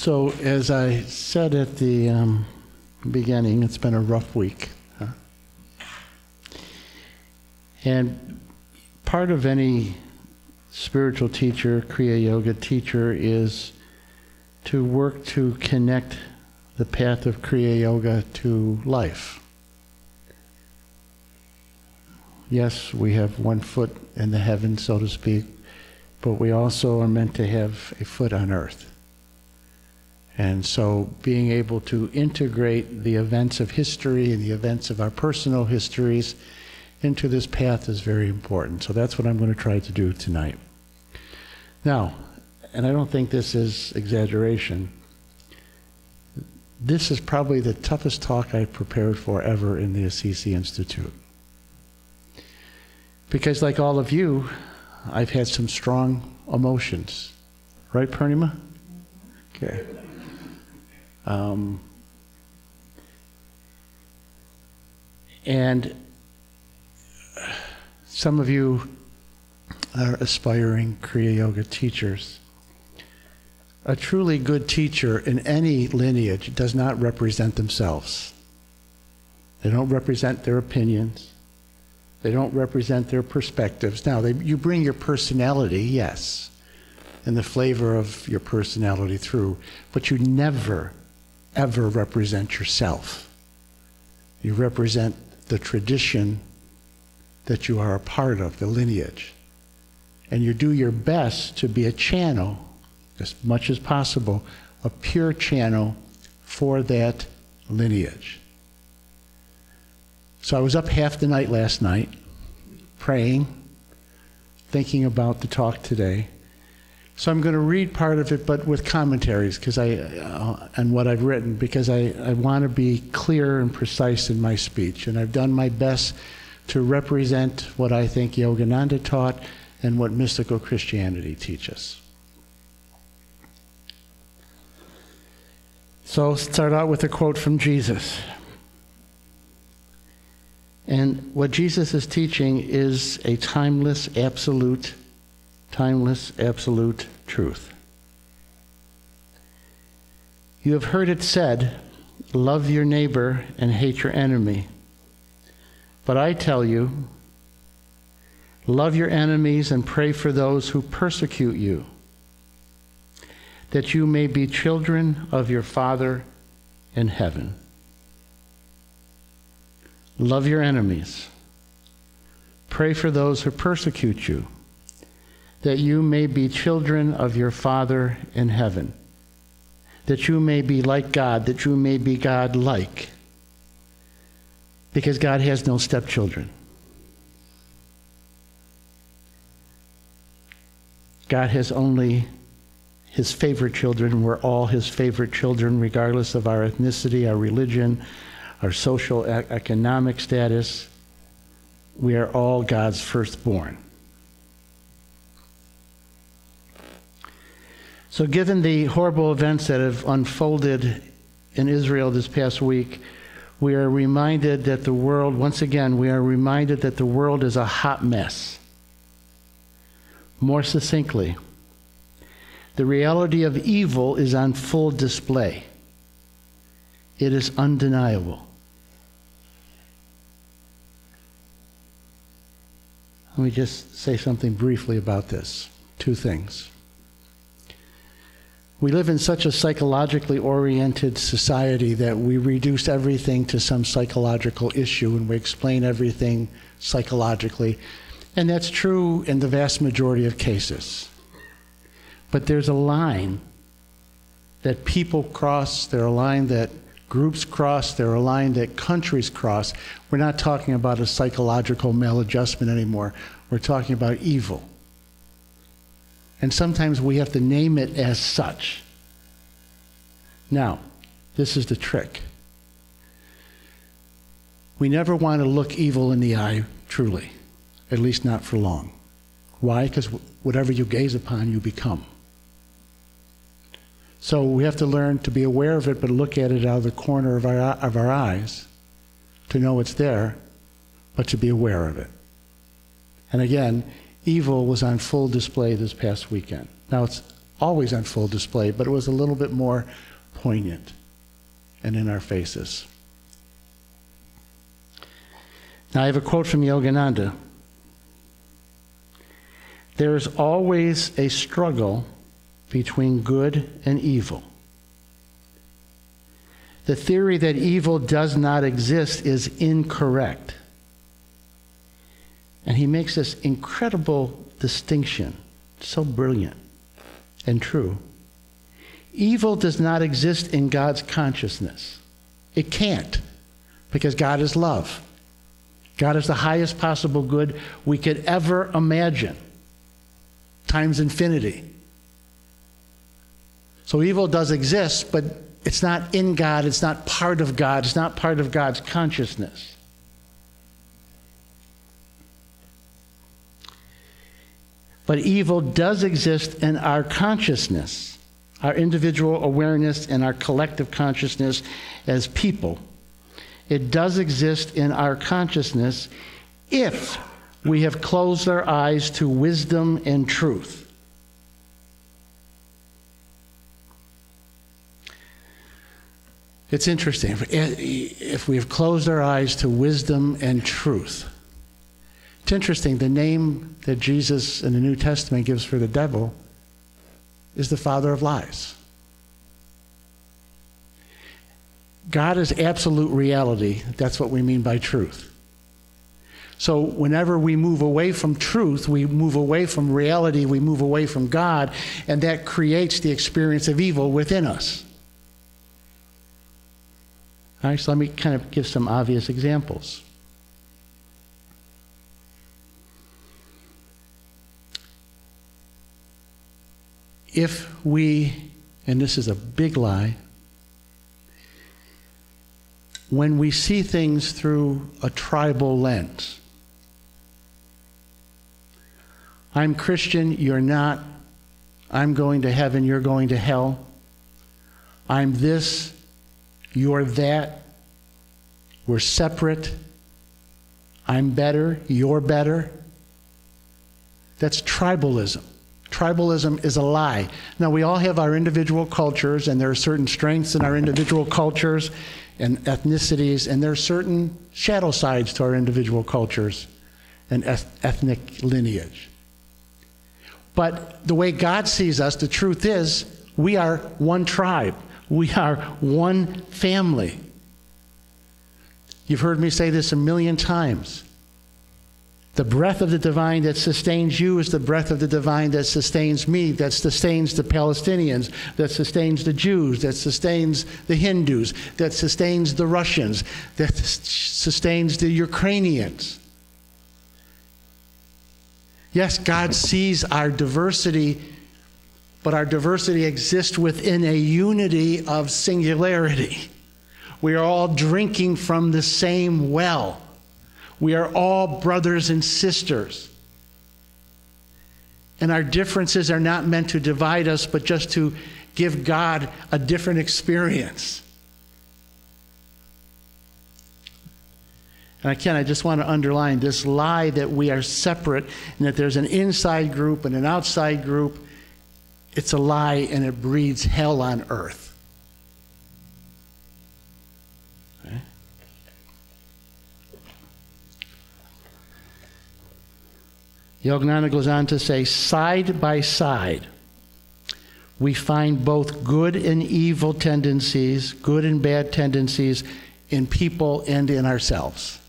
So, as I said at the beginning, it's been a rough week. Huh? And part of any spiritual teacher, Kriya Yoga teacher, is to work to connect the path of Kriya Yoga to life. Yes, we have one foot in the heavens, so to speak, but we also are meant to have a foot on earth. And so being able to integrate the events of history and the events of our personal histories into this path is very important. So that's what I'm going to try to do tonight. Now, and I don't think this is exaggeration, this is probably the toughest talk I've prepared for ever in the Assisi Institute. Because like all of you, I've had some strong emotions. Right, Purnima? Okay. And some of you are aspiring Kriya Yoga teachers. A truly good teacher in any lineage does not represent themselves. They don't represent their opinions. They don't represent their perspectives. Now, you bring your personality, yes, and the flavor of your personality through, but you never, ever represent yourself. You represent the tradition that you are a part of, the lineage. And you do your best to be a channel, as much as possible, a pure channel for that lineage. So I was up half the night last night, praying, thinking about the talk today. So I'm going to read part of it, but with commentaries, because and what I've written, because I want to be clear and precise in my speech. And I've done my best to represent what I think Yogananda taught and what mystical Christianity teaches. So I'll start out with a quote from Jesus. And what Jesus is teaching is a timeless, absolute truth. You have heard it said, love your neighbor and hate your enemy. But I tell you, love your enemies and pray for those who persecute you, that you may be children of your Father in heaven. Love your enemies. Pray for those who persecute you, that you may be children of your Father in heaven, that you may be like God, that you may be God-like, because God has no stepchildren. God has only his favorite children. We're all his favorite children, regardless of our ethnicity, our religion, our social, economic status. We are all God's firstborn. So given the horrible events that have unfolded in Israel this past week, we are reminded that the world, once again, we are reminded that the world is a hot mess. More succinctly, the reality of evil is on full display. It is undeniable. Let me just say something briefly about this. Two things. We live in such a psychologically oriented society that we reduce everything to some psychological issue and we explain everything psychologically. And that's true in the vast majority of cases. But there's a line that people cross, there's a line that groups cross, there's a line that countries cross. We're not talking about a psychological maladjustment anymore. We're talking about evil. And sometimes we have to name it as such. Now, this is the trick. We never want to look evil in the eye, truly. At least not for long. Why? Because whatever you gaze upon, you become. So we have to learn to be aware of it, but look at it out of the corner of our eyes to know it's there, but to be aware of it. And again, evil was on full display this past weekend. Now, it's always on full display, but it was a little bit more poignant and in our faces. Now, I have a quote from Yogananda. There is always a struggle between good and evil. The theory that evil does not exist is incorrect. And he makes this incredible distinction, so brilliant and true. Evil does not exist in God's consciousness. It can't, because God is love. God is the highest possible good we could ever imagine, times infinity. So evil does exist, but it's not in God, it's not part of God, it's not part of God's consciousness. But evil does exist in our consciousness, our individual awareness and our collective consciousness as people. It does exist in our consciousness if we have closed our eyes to wisdom and truth. It's interesting. If we have closed our eyes to wisdom and truth. It's interesting, the name that Jesus in the New Testament gives for the devil is the father of lies. God is absolute reality. That's what we mean by truth. So whenever we move away from truth, we move away from reality, we move away from God, and that creates the experience of evil within us. All right, so let me kind of give some obvious examples. If we, and this is a big lie, when we see things through a tribal lens, I'm Christian, you're not. I'm going to heaven, you're going to hell. I'm this, you're that. We're separate. I'm better, you're better. That's tribalism. Tribalism is a lie. Now, we all have our individual cultures, and there are certain strengths in our individual cultures and ethnicities, and there are certain shadow sides to our individual cultures and ethnic lineage. But the way God sees us, the truth is, we are one tribe. We are one family. You've heard me say this a million times. The breath of the divine that sustains you is the breath of the divine that sustains me, that sustains the Palestinians, that sustains the Jews, that sustains the Hindus, that sustains the Russians, that sustains the Ukrainians. Yes, God sees our diversity, but our diversity exists within a unity of singularity. We are all drinking from the same well. We are all brothers and sisters. And our differences are not meant to divide us, but just to give God a different experience. And again, I just want to underline this lie that we are separate and that there's an inside group and an outside group. It's a lie, and it breeds hell on earth. Okay? Yogananda goes on to say, side by side, we find both good and evil tendencies, good and bad tendencies in people and in ourselves.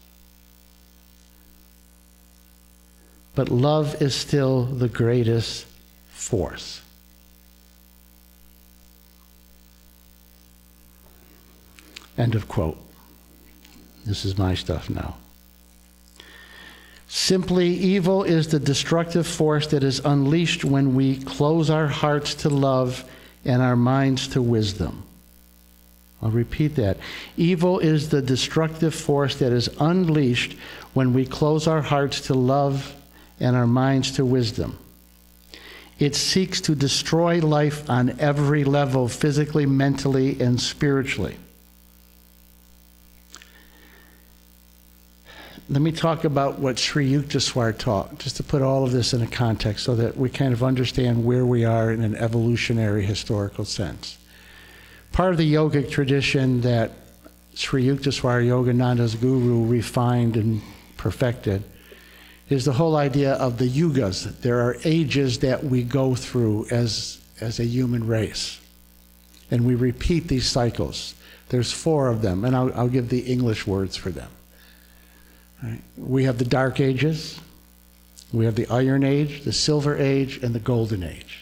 But love is still the greatest force. End of quote. This is my stuff now. Simply, evil is the destructive force that is unleashed when we close our hearts to love and our minds to wisdom. I'll repeat that. Evil is the destructive force that is unleashed when we close our hearts to love and our minds to wisdom. It seeks to destroy life on every level, physically, mentally, and spiritually. let me talk about what Sri Yukteswar taught, just to put all of this in a context so that we kind of understand where we are in an evolutionary historical sense. Part of the yogic tradition that Sri Yukteswar, Yogananda's guru, refined and perfected is the whole idea of the yugas. There are ages that we go through as a human race. And we repeat these cycles. There's 4 of them, and I'll give the English words for them. Right. We have the Dark Ages, we have the Iron Age, the Silver Age, and the Golden Age.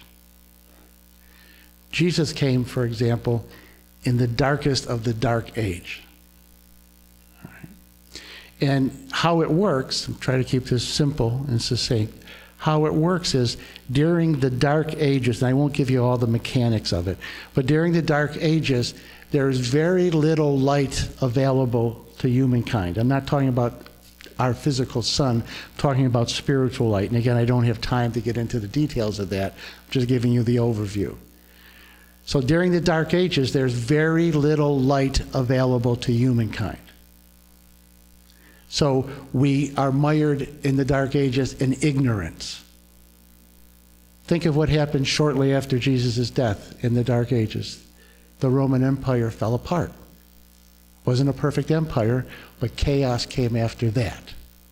Jesus came, for example, in the darkest of the Dark Age. Right. And how it works, I'm trying to keep this simple and succinct, how it works is during the Dark Ages, and I won't give you all the mechanics of it, but during the Dark Ages, there's very little light available to humankind. I'm not talking about our physical sun, I'm talking about spiritual light. And again, I don't have time to get into the details of that. I'm just giving you the overview. So during the Dark Ages, there's very little light available to humankind. So we are mired in the Dark Ages in ignorance. Think of what happened shortly after Jesus' death in the Dark Ages. The Roman Empire fell apart. Wasn't a perfect empire, but chaos came after that.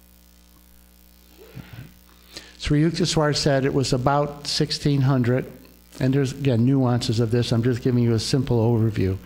Sri Yukteswar said it was about 1600, and there's, again, nuances of this. I'm just giving you a simple overview.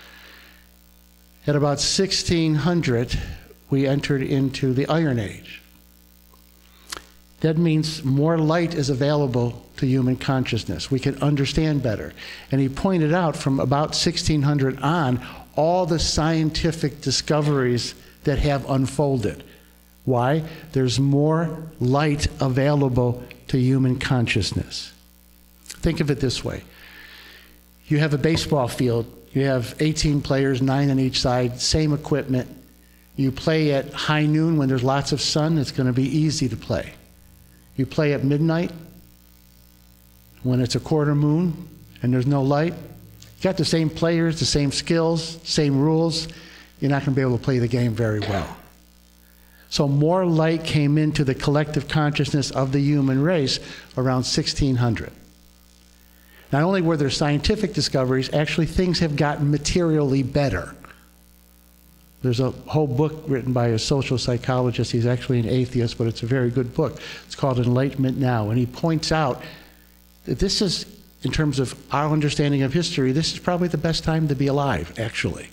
At about 1600, we entered into the Iron Age. That means more light is available to human consciousness. We can understand better. And he pointed out from about 1600 on, all the scientific discoveries that have unfolded. Why? There's more light available to human consciousness. Think of it this way. You have a baseball field. You have 18 players, 9 on each side, same equipment. You play at high noon when there's lots of sun, it's going to be easy to play. You play at midnight when it's a quarter moon and there's no light. You got the same players, the same skills, same rules. You're not going to be able to play the game very well. So more light came into the collective consciousness of the human race around 1600. Not only were there scientific discoveries, actually things have gotten materially better. There's a whole book written by a social psychologist. He's actually an atheist, but it's a very good book. It's called Enlightenment Now. And he points out that this is, in terms of our understanding of history, this is probably the best time to be alive, actually.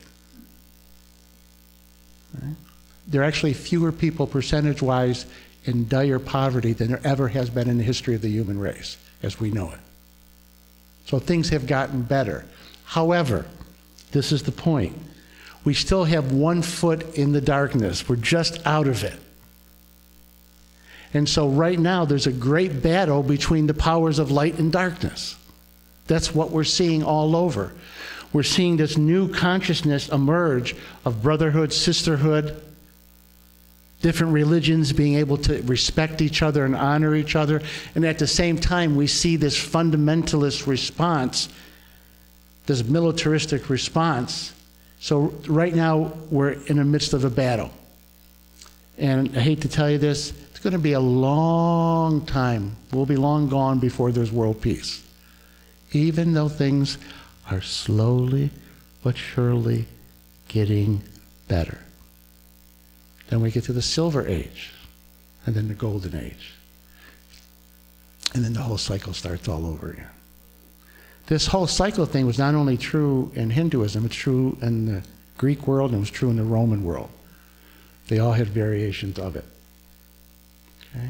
Right? There are actually fewer people, percentage-wise, in dire poverty than there ever has been in the history of the human race, as we know it. So things have gotten better. However, this is the point. We still have 1 foot in the darkness. We're just out of it. And so right now, there's a great battle between the powers of light and darkness. That's what we're seeing all over. We're seeing this new consciousness emerge of brotherhood, sisterhood, different religions being able to respect each other and honor each other. And at the same time, we see this fundamentalist response, this militaristic response. So right now, we're in the midst of a battle. And I hate to tell you this, it's going to be a long time. We'll be long gone before there's world peace. Even though things are slowly but surely getting better. Then we get to the Silver Age, and then the Golden Age. And then the whole cycle starts all over again. This whole cycle thing was not only true in Hinduism, it's true in the Greek world, and it was true in the Roman world. They all had variations of it. Okay?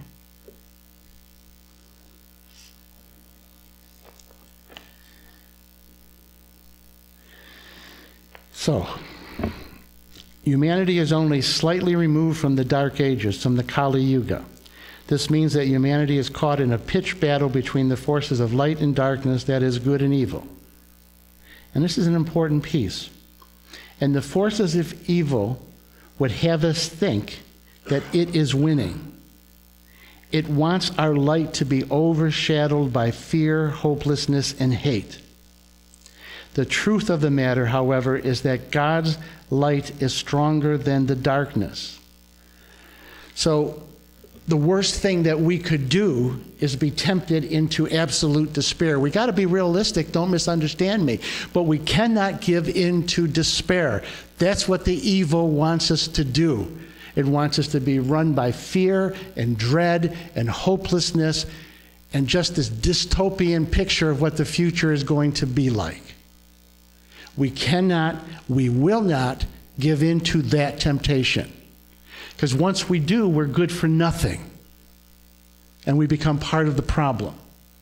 So, humanity is only slightly removed from the Dark Ages, from the Kali Yuga. This means that humanity is caught in a pitched battle between the forces of light and darkness, that is, good and evil. And this is an important piece. And the forces of evil would have us think that it is winning. It wants our light to be overshadowed by fear, hopelessness, and hate. The truth of the matter, however, is that God's light is stronger than the darkness. So the worst thing that we could do is be tempted into absolute despair. We got to be realistic, don't misunderstand me, but we cannot give in to despair. That's what the evil wants us to do. It wants us to be run by fear and dread and hopelessness and just this dystopian picture of what the future is going to be like. We cannot, we will not give in to that temptation. Because once we do, we're good for nothing. And we become part of the problem.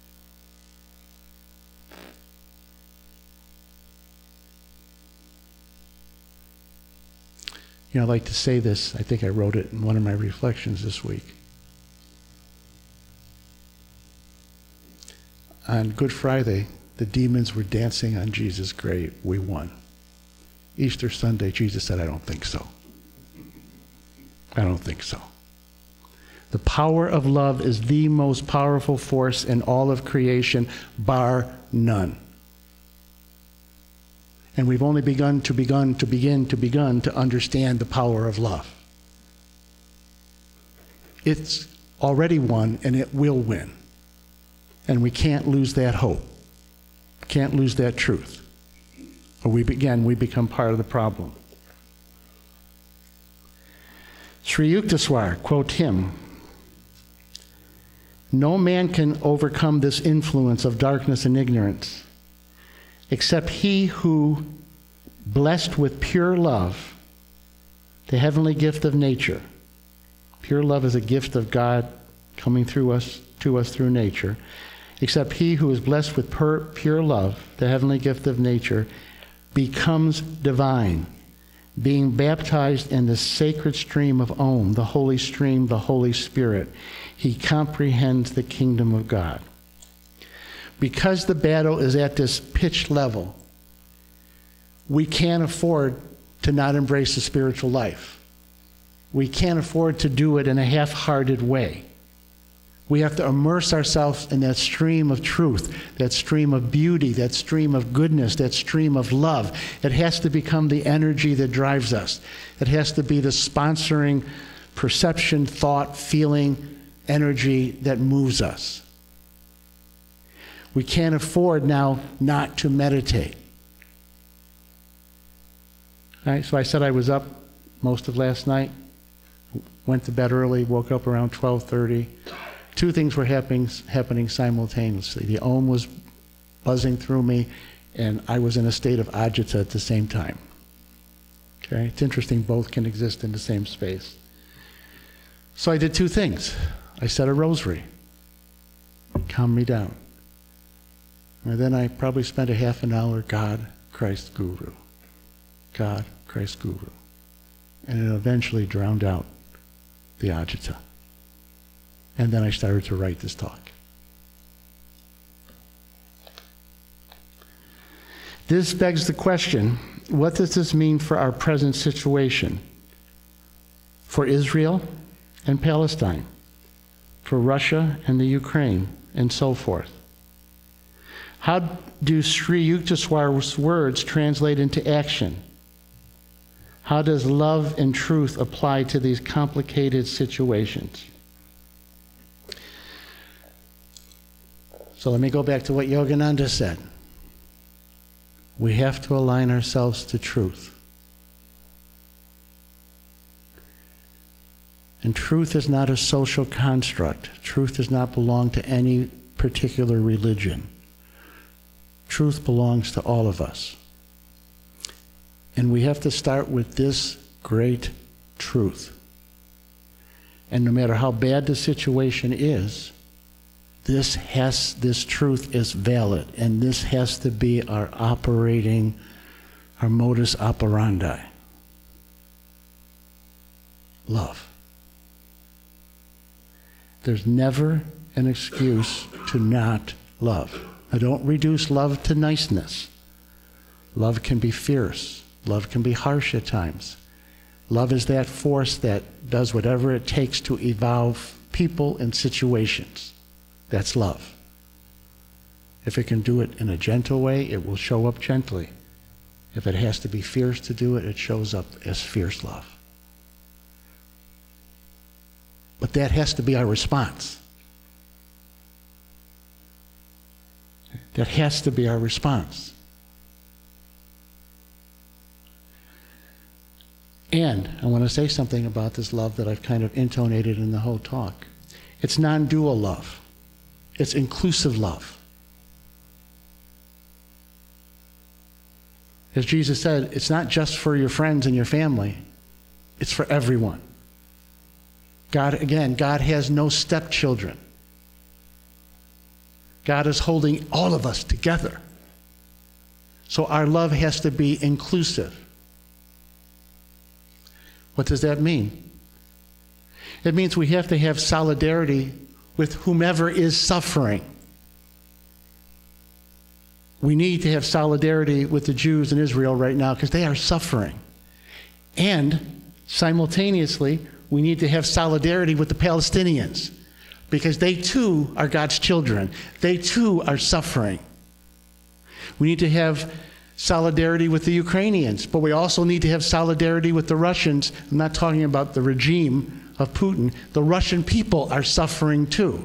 You know, I like to say this. I think I wrote it in one of my reflections this week. On Good Friday, the demons were dancing on Jesus' grave. We won. Easter Sunday, Jesus said, I don't think so. I don't think so. The power of love is the most powerful force in all of creation, bar none. And we've only begun to understand the power of love. It's already won, and it will win. And we can't lose that hope. Can't lose that truth. Or we become part of the problem. Sri Yukteswar, quote him, no man can overcome this influence of darkness and ignorance except he who, blessed with pure love, the heavenly gift of nature. Pure love is a gift of God coming through us, to us through nature. Except he who is blessed with pure love, the heavenly gift of nature, becomes divine, being baptized in the sacred stream of Om, the holy stream, the Holy Spirit. He comprehends the kingdom of God. Because the battle is at this pitch level, we can't afford to not embrace the spiritual life. We can't afford to do it in a half-hearted way. We have to immerse ourselves in that stream of truth, that stream of beauty, that stream of goodness, that stream of love. It has to become the energy that drives us. It has to be the sponsoring perception, thought, feeling, energy that moves us. We can't afford now not to meditate. All right, so I said I was up most of last night, went to bed early, woke up around 12:30. Two things were happening simultaneously. The Om was buzzing through me, and I was in a state of agita at the same time. Okay, it's interesting, both can exist in the same space. So I did two things. I said a rosary, calm me down. And then I probably spent a half an hour, God, Christ, Guru. God, Christ, Guru. And it eventually drowned out the agita. And then I started to write this talk. This begs the question, what does this mean for our present situation? For Israel and Palestine, for Russia and the Ukraine, and so forth. How do Sri Yukteswar's words translate into action? How does love and truth apply to these complicated situations? So let me go back to what Yogananda said. We have to align ourselves to truth. And truth is not a social construct. Truth does not belong to any particular religion. Truth belongs to all of us. And we have to start with this great truth. And no matter how bad the situation is, this truth is valid, and this has to be our modus operandi. Love. There's never an excuse to not love. Now, don't reduce love to niceness. Love can be fierce. Love can be harsh at times. Love is that force that does whatever it takes to evolve people and situations. That's love. If it can do it in a gentle way, it will show up gently. If it has to be fierce to do it, it shows up as fierce love. But that has to be our response. That has to be our response. And I want to say something about this love that I've kind of intonated in the whole talk. It's non-dual love. It's inclusive love. As Jesus said, it's not just for your friends and your family. It's for everyone. God has no stepchildren. God is holding all of us together. So our love has to be inclusive. What does that mean? It means we have to have solidarity with whomever is suffering. We need to have solidarity with the Jews in Israel right now because they are suffering. And simultaneously, we need to have solidarity with the Palestinians because they too are God's children. They too are suffering. We need to have solidarity with the Ukrainians, but we also need to have solidarity with the Russians. I'm not talking about the regime of Putin. The Russian people are suffering too.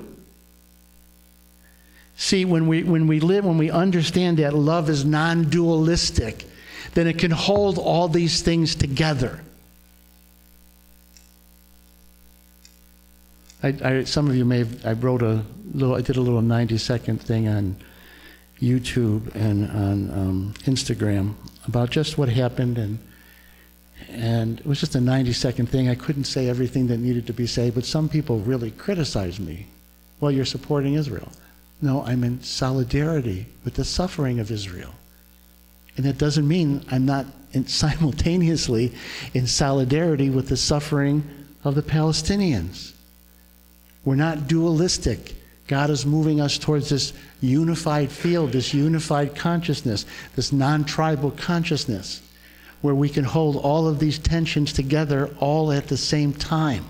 See, when we understand that love is non-dualistic, then it can hold all these things together. Some of you may have, I did a little 90-second thing on YouTube and on Instagram about just what happened, and it was just a 90-second thing. I couldn't say everything that needed to be said, but some people really criticized me. Well, you're supporting Israel. No, I'm in solidarity with the suffering of Israel. And that doesn't mean I'm not simultaneously in solidarity with the suffering of the Palestinians. We're not dualistic. God is moving us towards this unified field, this unified consciousness, this non-tribal consciousness, where we can hold all of these tensions together all at the same time.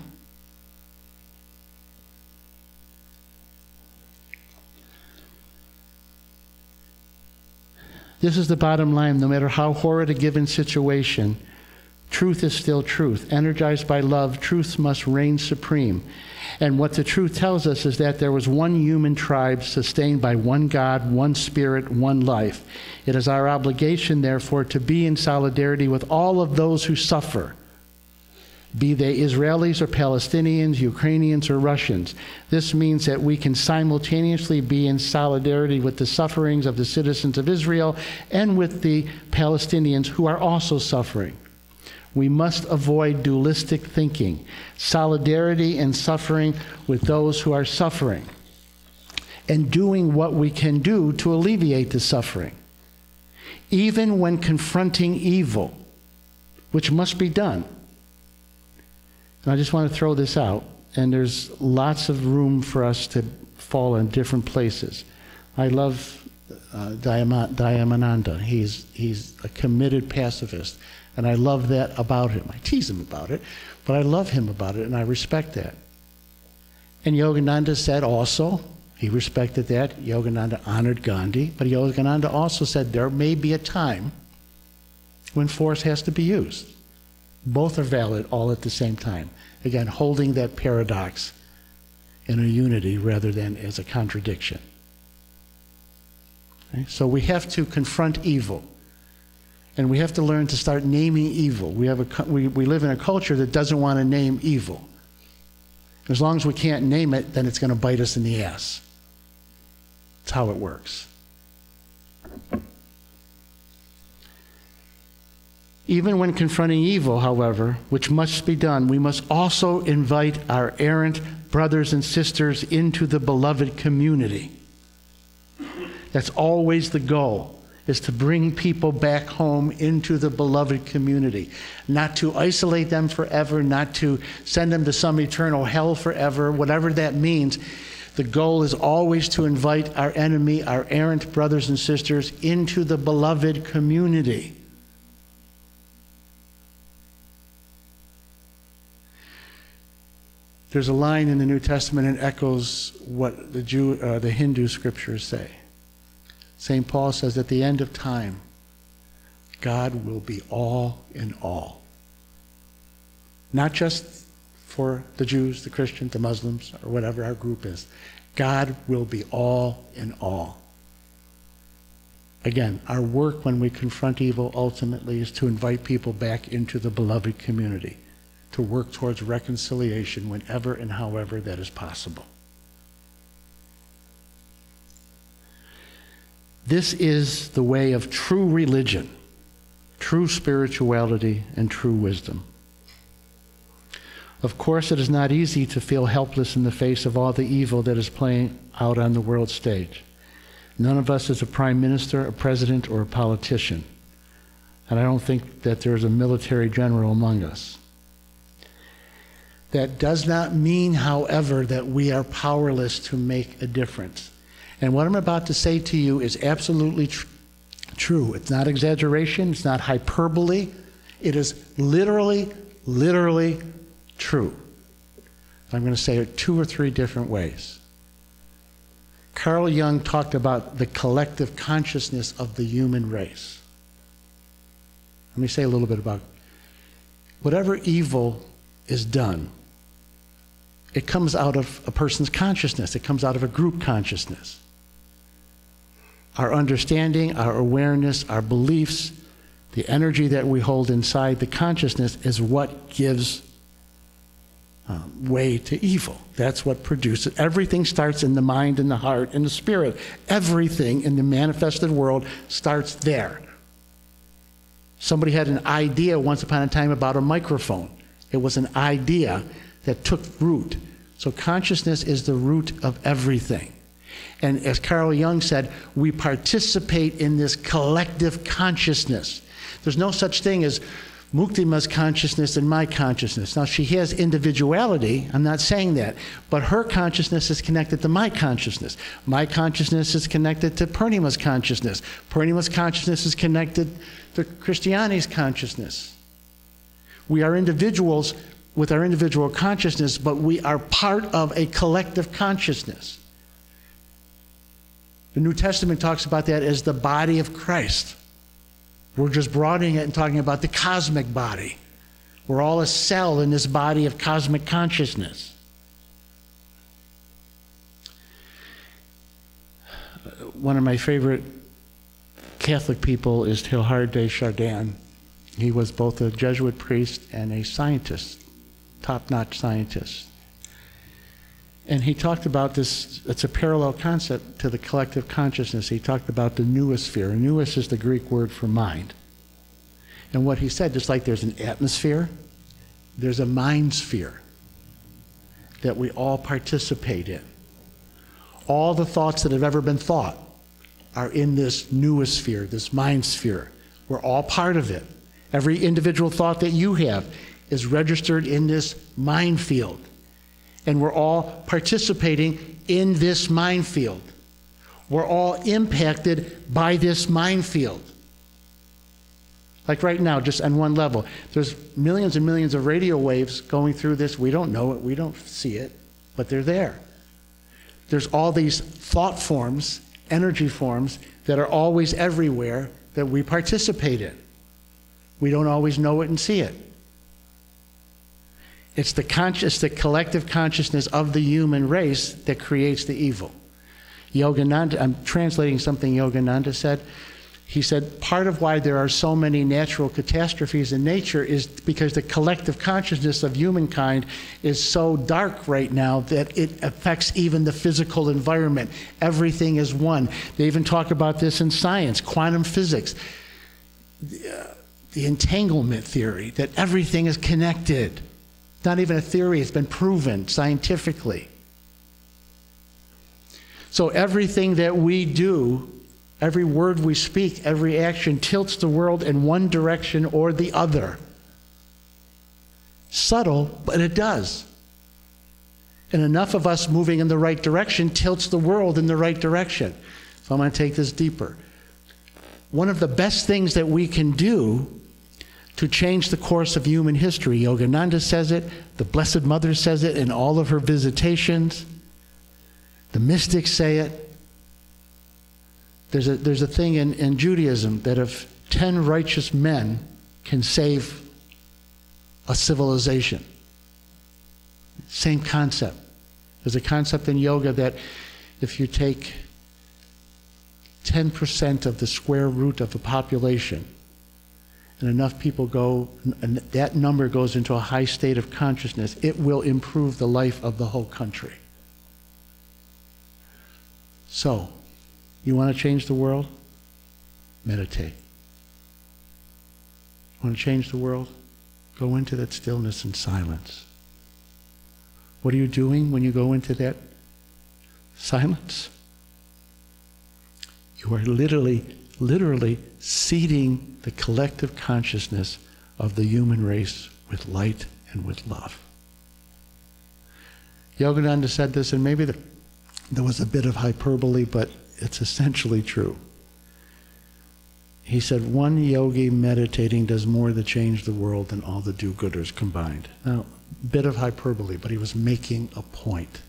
This is the bottom line. No matter how horrid a given situation, truth is still truth. Energized by love, truth must reign supreme. And what the truth tells us is that there was one human tribe sustained by one God, one spirit, one life. It is our obligation, therefore, to be in solidarity with all of those who suffer, be they Israelis or Palestinians, Ukrainians or Russians. This means that we can simultaneously be in solidarity with the sufferings of the citizens of Israel and with the Palestinians who are also suffering. We must avoid dualistic thinking, solidarity and suffering with those who are suffering, and doing what we can do to alleviate the suffering, even when confronting evil, which must be done. And I just want to throw this out, and there's lots of room for us to fall in different places. I love Dayamananda. He's a committed pacifist. And I love that about him. I tease him about it, but I love him about it, and I respect that. And Yogananda said also, he respected that. Yogananda honored Gandhi, but Yogananda also said there may be a time when force has to be used. Both are valid all at the same time. Again, holding that paradox in a unity rather than as a contradiction. Okay? So we have to confront evil. And we have to learn to start naming evil. We live in a culture that doesn't want to name evil. As long as we can't name it, then it's going to bite us in the ass. That's how it works. Even when confronting evil, however, which must be done, we must also invite our errant brothers and sisters into the beloved community. That's always the goal, is to bring people back home into the beloved community. Not to isolate them forever, not to send them to some eternal hell forever, whatever that means. The goal is always to invite our enemy, our errant brothers and sisters, into the beloved community. There's a line in the New Testament that echoes what the Hindu scriptures say. St. Paul says at the end of time, God will be all in all. Not just for the Jews, the Christians, the Muslims, or whatever our group is. God will be all in all. Again, our work when we confront evil ultimately is to invite people back into the beloved community, to work towards reconciliation whenever and however that is possible. This is the way of true religion, true spirituality, and true wisdom. Of course, it is not easy to feel helpless in the face of all the evil that is playing out on the world stage. None of us is a prime minister, a president, or a politician. And I don't think that there is a military general among us. That does not mean, however, that we are powerless to make a difference. And what I'm about to say to you is absolutely true. It's not exaggeration. It's not hyperbole. It is literally true. I'm going to say it 2 or 3 different ways. Carl Jung talked about the collective consciousness of the human race. Let me say a little bit about whatever evil is done. It comes out of a person's consciousness. It comes out of a group consciousness. Our understanding, our awareness, our beliefs, the energy that we hold inside the consciousness is what gives way to evil. That's what produces. Everything starts in the mind and the heart and the spirit. Everything in the manifested world starts there. Somebody had an idea once upon a time about a microphone. It was an idea that took root. So consciousness is the root of everything. And as Carl Jung said, we participate in this collective consciousness. There's no such thing as Muktima's consciousness and my consciousness. Now, she has individuality. I'm not saying that. But her consciousness is connected to my consciousness. My consciousness is connected to Purnima's consciousness. Purnima's consciousness is connected to Christiani's consciousness. We are individuals with our individual consciousness, but we are part of a collective consciousness. The New Testament talks about that as the body of Christ. We're just broadening it and talking about the cosmic body. We're all a cell in this body of cosmic consciousness. One of my favorite Catholic people is Teilhard de Chardin. He was both a Jesuit priest and a scientist, top-notch scientist. And he talked about this, it's a parallel concept to the collective consciousness. He talked about the noosphere. Nous is the Greek word for mind. And what he said, just like there's an atmosphere, there's a mind sphere that we all participate in. All the thoughts that have ever been thought are in this noosphere, this mind sphere. We're all part of it. Every individual thought that you have is registered in this mind field. And we're all participating in this minefield. We're all impacted by this minefield. Like right now, just on one level, there's millions and millions of radio waves going through this. We don't know it, we don't see it, but they're there. There's all these thought forms, energy forms, that are always everywhere that we participate in. We don't always know it and see it. It's the collective consciousness of the human race that creates the evil. Yogananda, I'm translating something Yogananda said. He said, part of why there are so many natural catastrophes in nature is because the collective consciousness of humankind is so dark right now that it affects even the physical environment. Everything is one. They even talk about this in science, quantum physics, the entanglement theory, that everything is connected. Not even a theory, it's been proven scientifically. So everything that we do, every word we speak, every action tilts the world in one direction or the other. Subtle, but it does. And enough of us moving in the right direction tilts the world in the right direction. So I'm going to take this deeper. One of the best things that we can do to change the course of human history, Yogananda says it, the Blessed Mother says it in all of her visitations, the mystics say it. There's a thing in Judaism that if 10 righteous men can save a civilization, Same concept. There's a concept in yoga that if you take 10% of the square root of a population, and enough people go, and that number goes into a high state of consciousness, it will improve the life of the whole country. So, you want to change the world? Meditate. Want to change the world? Go into that stillness and silence. What are you doing when you go into that silence? You are literally seeding the collective consciousness of the human race with light and with love. Yogananda said this, and maybe there was a bit of hyperbole, but it's essentially true. He said, one yogi meditating does more to change the world than all the do-gooders combined. Now, a bit of hyperbole, but he was making a point.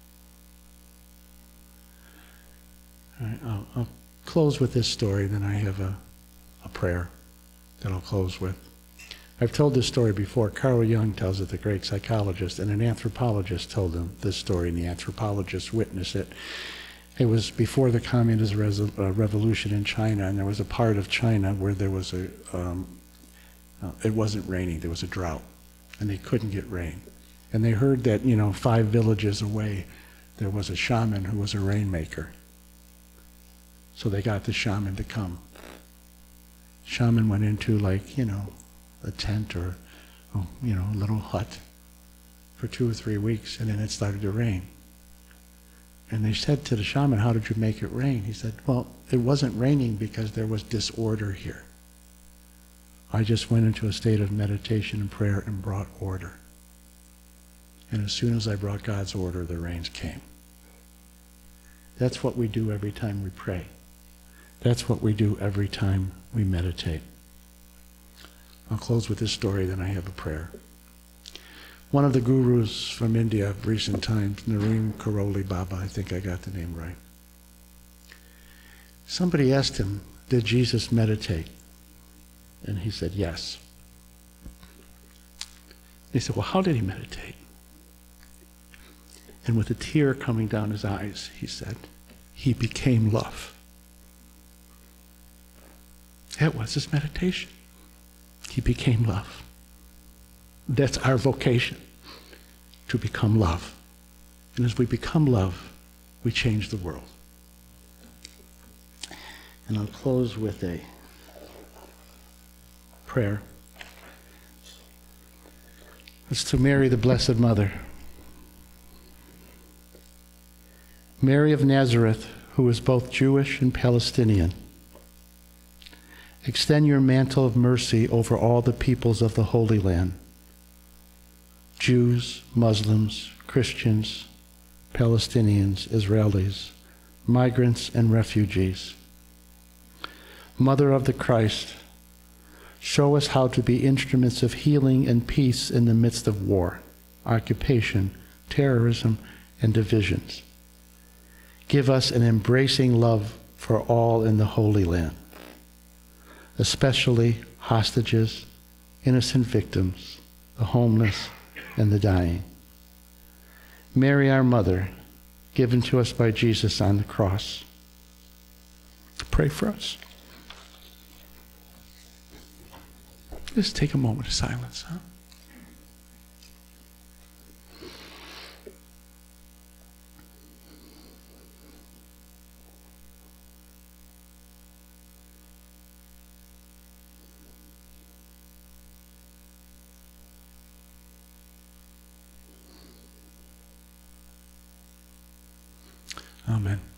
All right, I'll close with this story, then I have a prayer that I'll close with. I've told this story before. Carl Jung tells it, the great psychologist, and an anthropologist told him this story, and the anthropologist witnessed it. It was before the Communist revolution in China, and there was a part of China where there was it wasn't raining, there was a drought, and they couldn't get rain. And they heard that, 5 villages away, there was a shaman who was a rainmaker. So they got the shaman to come. Shaman went into a tent or, a little hut for 2 or 3 weeks, and then it started to rain. And they said to the shaman, how did you make it rain? He said, well, it wasn't raining because there was disorder here. I just went into a state of meditation and prayer and brought order. And as soon as I brought God's order, the rains came. That's what we do every time we pray. That's what we do every time we meditate. I'll close with this story, then I have a prayer. One of the gurus from India of recent times, Nareem Karoli Baba, I think I got the name right. Somebody asked him, did Jesus meditate? And he said, yes. He said, well, how did he meditate? And with a tear coming down his eyes, he said, he became love. That was his meditation. He became love. That's our vocation, to become love. And as we become love, we change the world. And I'll close with a prayer. It's to Mary, the Blessed Mother. Mary of Nazareth, who was both Jewish and Palestinian, extend your mantle of mercy over all the peoples of the Holy Land. Jews, Muslims, Christians, Palestinians, Israelis, migrants, and refugees. Mother of the Christ, show us how to be instruments of healing and peace in the midst of war, occupation, terrorism, and divisions. Give us an embracing love for all in the Holy Land, especially hostages, innocent victims, the homeless, and the dying. Mary, our mother, given to us by Jesus on the cross, pray for us. Just take a moment of silence, huh? Amen.